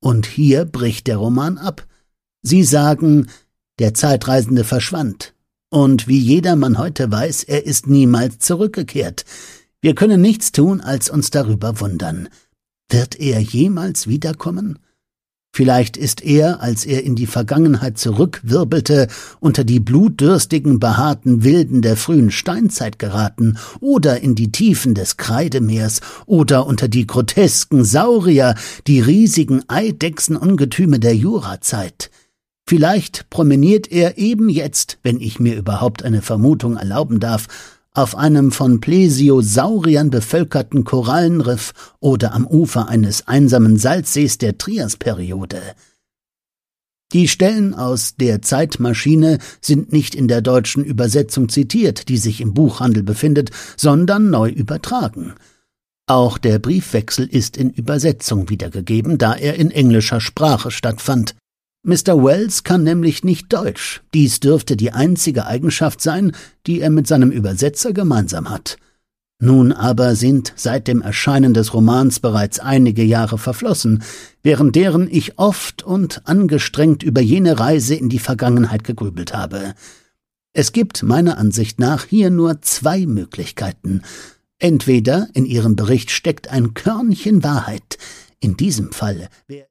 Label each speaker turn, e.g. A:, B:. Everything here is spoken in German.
A: Und hier bricht der Roman ab. Sie sagen, der Zeitreisende verschwand. Und wie jedermann heute weiß, er ist niemals zurückgekehrt. Wir können nichts tun, als uns darüber wundern. Wird er jemals wiederkommen? Vielleicht ist er, als er in die Vergangenheit zurückwirbelte, unter die blutdürstigen, behaarten Wilden der frühen Steinzeit geraten oder in die Tiefen des Kreidemeers oder unter die grotesken Saurier, die riesigen Eidechsenungetüme der Jurazeit. Vielleicht promeniert er eben jetzt, wenn ich mir überhaupt eine Vermutung erlauben darf, auf einem von Plesiosauriern bevölkerten Korallenriff oder am Ufer eines einsamen Salzsees der Triasperiode. Die Stellen aus der Zeitmaschine sind nicht in der deutschen Übersetzung zitiert, die sich im Buchhandel befindet, sondern neu übertragen. Auch der Briefwechsel ist in Übersetzung wiedergegeben, da er in englischer Sprache stattfand. Mr. Wells kann nämlich nicht Deutsch. Dies dürfte die einzige Eigenschaft sein, die er mit seinem Übersetzer gemeinsam hat. Nun aber sind seit dem Erscheinen des Romans bereits einige Jahre verflossen, während deren ich oft und angestrengt über jene Reise in die Vergangenheit gegrübelt habe. Es gibt meiner Ansicht nach hier nur zwei Möglichkeiten. Entweder in Ihrem Bericht steckt ein Körnchen Wahrheit. In diesem Fall